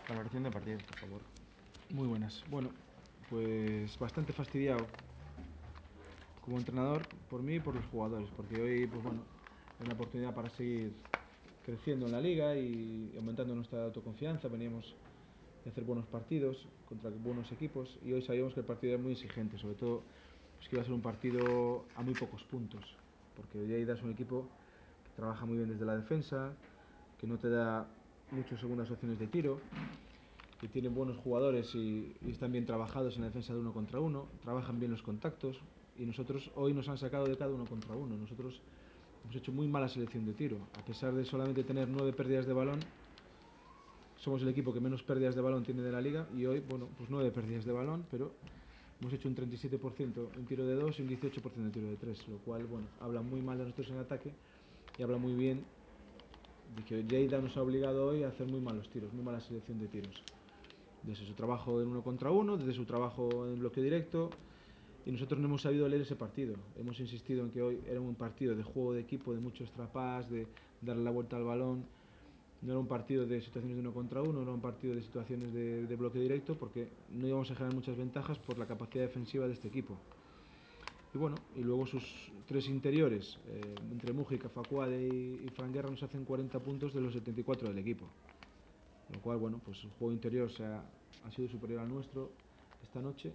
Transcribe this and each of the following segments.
Valoración de partido, por favor. Muy buenas. Bueno, pues bastante fastidiado como entrenador por mí y por los jugadores, porque hoy, pues bueno, es una oportunidad para seguir creciendo en la liga y aumentando nuestra autoconfianza. Veníamos de hacer buenos partidos contra buenos equipos y hoy sabíamos que el partido era muy exigente, sobre todo pues que iba a ser un partido a muy pocos puntos, porque Lleida es un equipo que trabaja muy bien desde la defensa, que no te da muchas segundas opciones de tiro, que tienen buenos jugadores y están bien trabajados en la defensa de uno contra uno, trabajan bien los contactos y nosotros hoy nos han sacado de cada uno contra uno. Nosotros hemos hecho muy mala selección de tiro, a pesar de solamente tener 9 pérdidas de balón. Somos el equipo que menos pérdidas de balón tiene de la liga y hoy, bueno, pues 9 pérdidas de balón, pero hemos hecho un 37% en tiro de 2 y un 18% en tiro de 3, lo cual, bueno, habla muy mal de nosotros en ataque y habla muy bien de que Lleida nos ha obligado hoy a hacer muy malos tiros, muy mala selección de tiros. Desde su trabajo en uno contra uno, desde su trabajo en bloque directo, y nosotros no hemos sabido leer ese partido. Hemos insistido en que hoy era un partido de juego de equipo, de mucho extrapás, de darle la vuelta al balón. No era un partido de situaciones de uno contra uno, no era un partido de situaciones de bloque directo, porque no íbamos a generar muchas ventajas por la capacidad defensiva de este equipo. Y bueno, y luego sus tres interiores, entre Mújica, Facuade y Fran Guerra, nos hacen 40 puntos de los 74 del equipo. Lo cual, bueno, pues el juego interior ha sido superior al nuestro esta noche.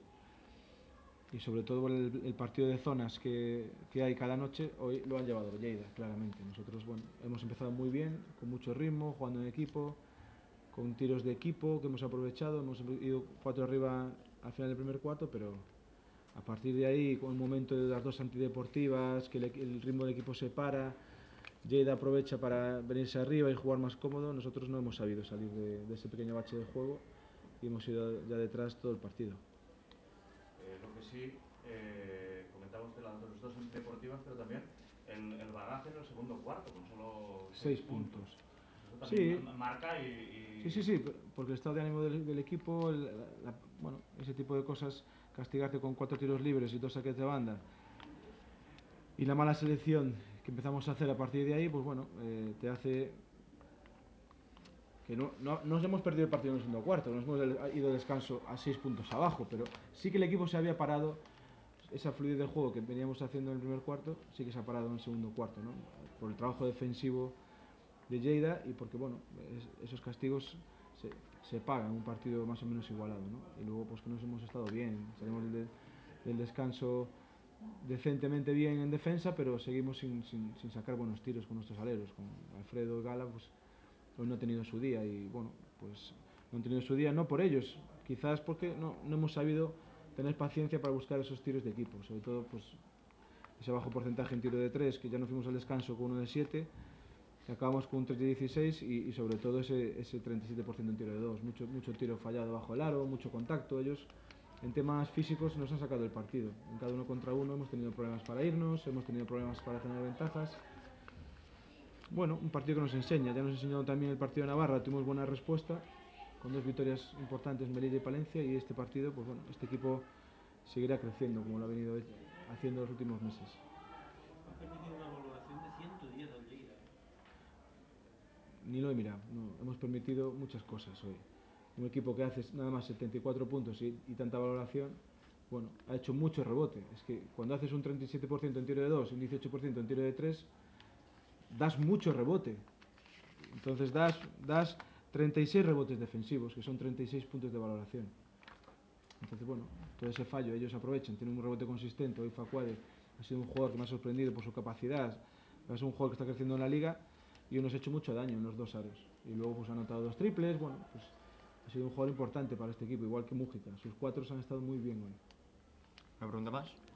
Y sobre todo el partido de zonas que hay cada noche, hoy lo han llevado Lleida, claramente. Nosotros, bueno, hemos empezado muy bien, con mucho ritmo, jugando en equipo, con tiros de equipo que hemos aprovechado. Hemos ido 4 arriba al final del primer cuarto, pero a partir de ahí, con el momento de las dos antideportivas, que el ritmo del equipo se para, Lleida aprovecha para venirse arriba y jugar más cómodo. Nosotros no hemos sabido salir de ese pequeño bache de juego y hemos ido ya detrás todo el partido. Lo que sí, comentamos de las dos antideportivas, pero también el bagaje en el segundo cuarto, con solo 6 puntos. Eso también Sí, marca sí, porque el estado de ánimo del equipo, bueno, ese tipo de cosas, castigarte con 4 tiros libres y 2 saques de banda, y la mala selección que empezamos a hacer a partir de ahí, pues bueno, te hace que no nos hemos perdido el partido en el segundo cuarto, nos hemos ido de descanso a 6 puntos abajo, pero sí que el equipo se había parado. Esa fluidez del juego que veníamos haciendo en el primer cuarto sí que se ha parado en el segundo cuarto, ¿no? Por el trabajo defensivo de Lleida y porque, bueno, esos castigos se pagan un partido más o menos igualado, ¿no? Y luego pues que nos hemos estado bien, salimos del descanso decentemente bien en defensa, pero seguimos sin sacar buenos tiros con nuestros aleros. Con Alfredo y Gala, pues hoy no ha tenido su día y, bueno, pues no han tenido su día, no por ellos, quizás porque no hemos sabido tener paciencia para buscar esos tiros de equipo, sobre todo pues ese bajo porcentaje en tiro de 3, que ya nos fuimos al descanso con uno de 7, que acabamos con un 3 de 16 y sobre todo ese 37% en tiro de 2, mucho tiro fallado bajo el aro, mucho contacto. Ellos en temas físicos nos han sacado el partido, en cada uno contra uno hemos tenido problemas para irnos, hemos tenido problemas para tener ventajas. Bueno, un partido que nos enseña, ya nos enseñó también el partido de Navarra, tuvimos buena respuesta, con 2 victorias importantes, Melilla y Palencia, y este partido, pues bueno, este equipo seguirá creciendo como lo ha venido haciendo los últimos meses. Han permitido una valoración de 110 al Lleida. Ni lo he mirado, no, hemos permitido muchas cosas hoy. Un equipo que hace nada más 74 puntos y tanta valoración, bueno, ha hecho mucho rebote. Es que cuando haces un 37% en tiro de 2 y un 18% en tiro de 3, das mucho rebote. Entonces das 36 rebotes defensivos, que son 36 puntos de valoración. Entonces, bueno, todo ese fallo ellos aprovechan, tienen un rebote consistente. Hoy Facuade ha sido un jugador que me ha sorprendido por su capacidad, es un jugador que está creciendo en la liga y nos ha hecho mucho daño en los dos aros. Y luego pues ha anotado 2 triples, bueno, pues ha sido un jugador importante para este equipo, igual que Mújica. Sus 4 han estado muy bien hoy. ¿Una pregunta más?